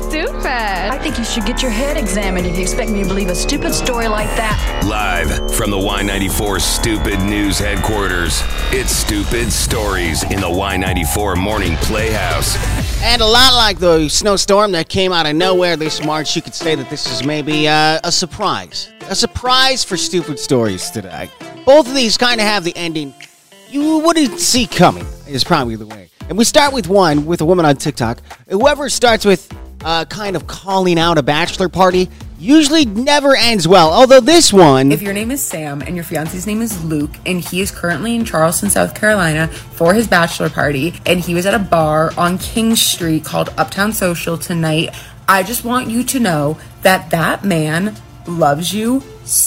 stupid. I think you should get your head examined if you expect me to believe a stupid story like that. Live from the Y94 Stupid News headquarters, it's Stupid Stories in the Y94 Morning Playhouse. And a lot like the snowstorm that came out of nowhere this March, you could say that this is maybe a surprise. A surprise for Stupid Stories today. Both of these kind of have the ending you wouldn't see coming, is probably the way. And we start with one, with a woman on TikTok. Whoever starts with kind of calling out a bachelor party usually never ends well. Although this one... If your name is Sam and your fiance's name is Luke and he is currently in Charleston, South Carolina for his bachelor party and he was at a bar on King Street called Uptown Social tonight, I just want you to know that that man loves you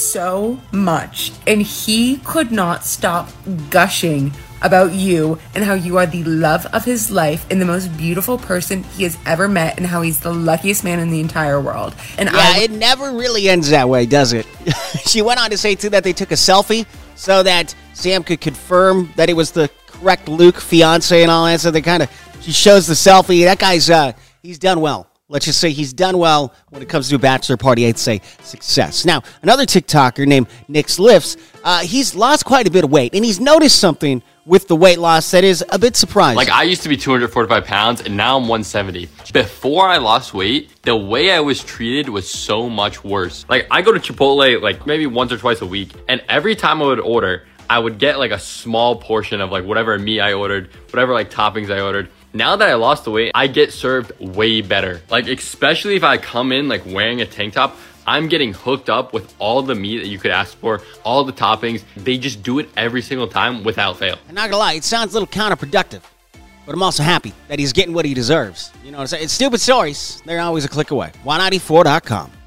so much and he could not stop gushing about you and how you are the love of his life and the most beautiful person he has ever met and how he's the luckiest man in the entire world. And it never really ends that way, does it? She went on to say, too, that they took a selfie so that Sam could confirm that it was the correct Luke fiance and all that. So she shows the selfie. That guy's, he's done well. Let's just say he's done well when it comes to a bachelor party. I'd say success. Now, another TikToker named Nick's Lifts, he's lost quite a bit of weight, and he's noticed something with the weight loss that is a bit surprising. Like, I used to be 245 pounds, and now I'm 170. Before I lost weight, the way I was treated was so much worse. Like, I go to Chipotle, like, maybe once or twice a week, and every time I would order, I would get, like, a small portion of, like, whatever meat I ordered, whatever, like, toppings I ordered. Now that I lost the weight, I get served way better. Like, especially if I come in, like, wearing a tank top, I'm getting hooked up with all the meat that you could ask for, all the toppings. They just do it every single time without fail. I'm not gonna lie, it sounds a little counterproductive, but I'm also happy that he's getting what he deserves. You know what I'm saying? It's Stupid Stories. They're always a click away. Y94.com.